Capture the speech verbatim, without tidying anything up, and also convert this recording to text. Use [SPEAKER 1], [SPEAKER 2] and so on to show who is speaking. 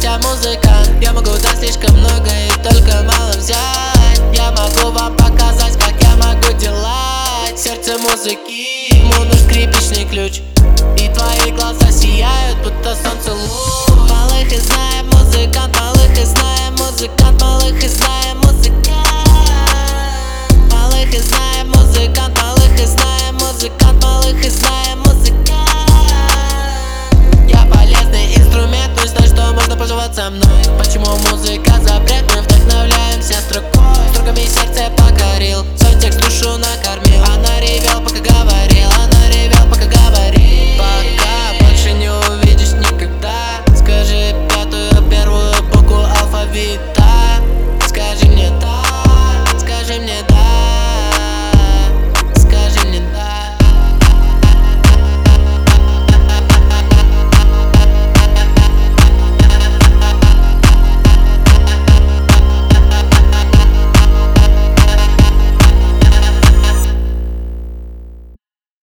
[SPEAKER 1] я музыкант. Я могу дать слишком много и только мало взять. Я могу вам показать, как я могу делать. Сердце музыки, ему нужен скрипичный ключ.